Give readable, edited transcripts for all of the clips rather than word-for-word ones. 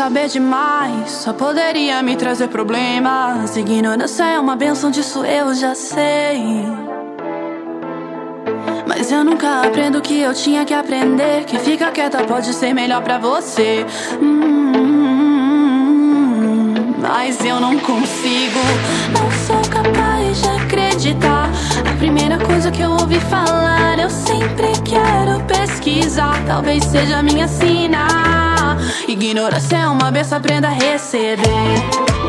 saber demais só poderia me trazer problemas. Ignorância é uma bênção, disso eu já sei. Mas eu nunca aprendo o que eu tinha que aprender. Que fica quieta pode ser melhor pra você. Mas eu não consigo, não sou capaz de acreditar. A primeira coisa que eu ouvi falar, eu sempre quero pesquisar. Talvez seja a minha sina. Ignorância é uma benção, aprenda a receber.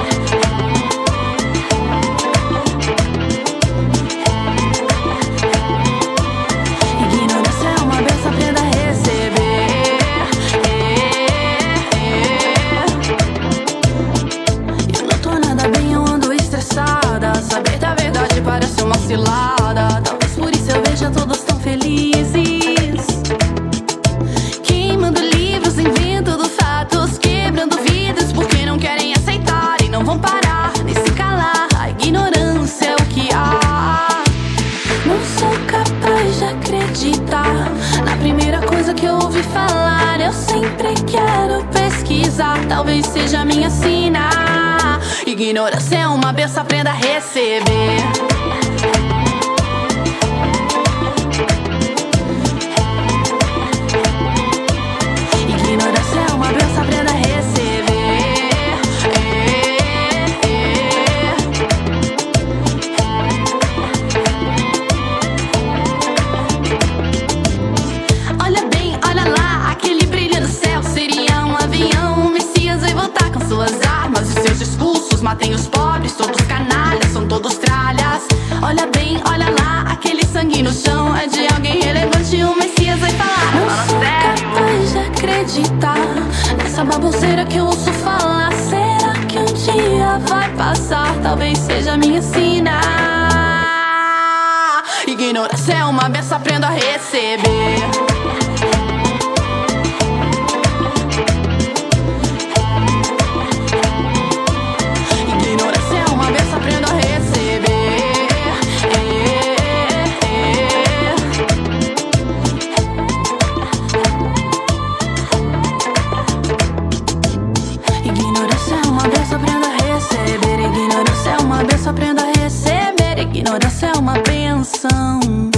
Parece uma cilada. Talvez por isso eu veja todos tão felizes. Queimando livros, inventando fatos, quebrando vidas porque não querem aceitar e não vão parar nem se calar. A ignorância é o que há. Não sou capaz de acreditar na primeira coisa que eu ouvi falar. Eu sempre quero pesquisar. Talvez seja a minha sina. Ignorância é uma benção, aprenda a receber. Ignorância é uma benção, aprenda a receber. Olha bem, olha lá, aquele brilho no céu seria um avião. O Messias vai voltar com suas armas e seus discursos. Matem os pobres, todos canalhas, são todos tralhas. Olha bem, olha lá, aquele sangue no chão é de alguém relevante. O Messias vai falar. Não sou capaz de acreditar nessa baboseira que eu ouço falar. Será que um dia vai passar? Talvez seja a minha sina. Ignorância é uma benção, aprenda a receber. Ignorância é uma benção, aprenda a receber. Ignorância é uma benção, aprenda a receber. Ignorância é uma benção.